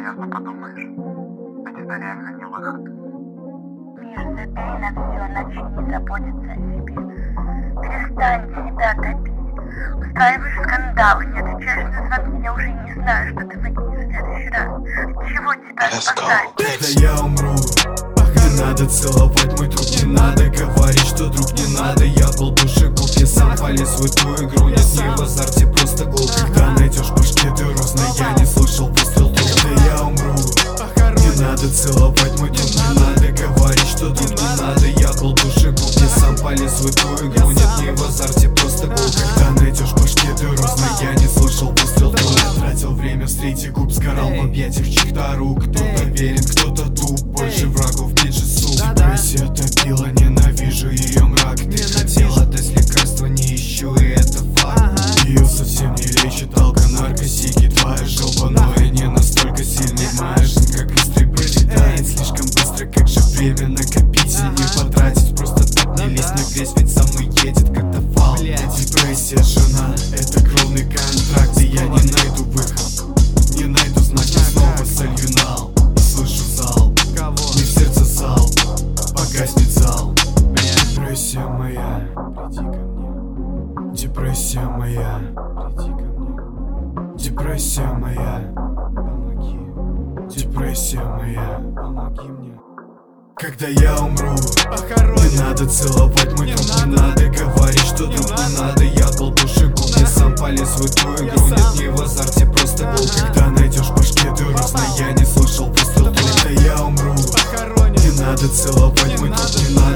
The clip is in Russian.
серьезно подумаешь, это реально не выход. Миш, забей на все, начни заботиться о себе. Перестань себя топить. Устраиваешь скандалы, не отвечаешь на звонки, я уже не знаю, что ты выкинешь в следующий раз. От чего тебя спасать? Когда я умру, не надо целовать мой труп, не надо говорить, что друг, не надо. Я был душегуб, я сам полез в эту игру. Нет, не в азарте, просто глуп. Когда найдешь в башке дыру, знай, я не слышал выстрел. Когда я умру, не надо целовать мой труп, не надо говорить, что друг, не надо. Я был душегуб, я сам полез в эту игру. Нет, не в азарте, просто глуп. Когда найдешь в башке дыру, знай, я не слышал выстрел. Я тратил время в среди губ, сгорал в объятиях чьих-то рук. Кто-то верен, кто-то туп, больше врагов, меньше суп. Депрессия топила, ненавижу ее мрак. Ты хотела дать лекарства, не ищу, и это факт. Ее совсем не лечит алко-наркосики. Твоя жопа, но и не настолько сильный. Моя жизнь как быстрый пролетает слишком быстро. Как же время накопить и не потратить? Просто так не лезь на грязь, ведь со мной едет как-то фал. Депрессия, жена, это кровный контракт, и я не найду выход, не найду знаки, снова солью нал. И слышу зал, не в сердце зал, погаснет зал. Депрессия моя, приди ко мне. Депрессия моя, приди ко мне. Депрессия моя, помоги. Депрессия моя, помоги мне. Когда я умру, не надо целовать мой труп, не надо говорить, что друг, не надо. Я был душегуб, я сам полез в эту игру. Нет, не в азарте, просто глуп. Когда найдешь в башке дыру, знай, я не слышал выстрел. Когда я умру, не надо целовать мой труп, не надо